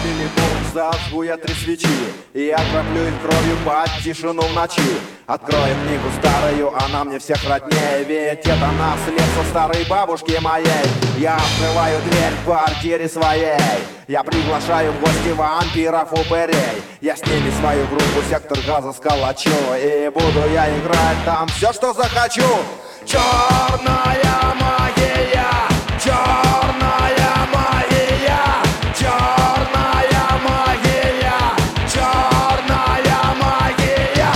мили-бум, зажгу я 3 свечи и окроплю их кровью под тишину в ночи. Открою книгу старую, она мне всех роднее, ведь это наследство старой бабушки моей. Я открываю дверь в квартире своей, я приглашаю в гости вампиров-упырей. Я с ними свою группу «Сектор газа» сколочу, и буду я играть там все, что захочу. Черная магия, черная магия, черная магия, черная магия.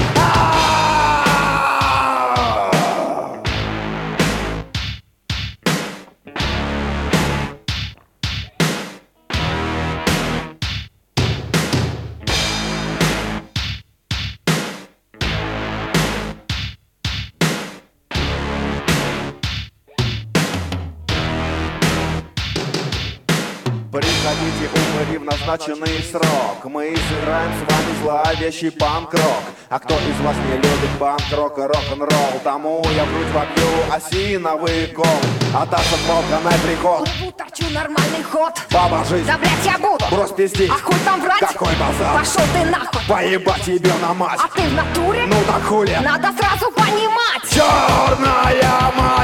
Приходите, упыри, в назначенный срок. Мы сыграем с вами зловещий панк-рок. А кто из вас не любит панк-рок и рок-н-ролл, тому я в грудь вобью осиновый кол. А тасса волка на приход. Лбу торчу, нормальный ход. Баба жизнь, Да блять я буду. брось пиздить. А хуй там врать? Какой базар? Пошел ты нахуй. Поебать тебе на мать. А ты в натуре? Ну так хули. Надо сразу понимать. Черная мать.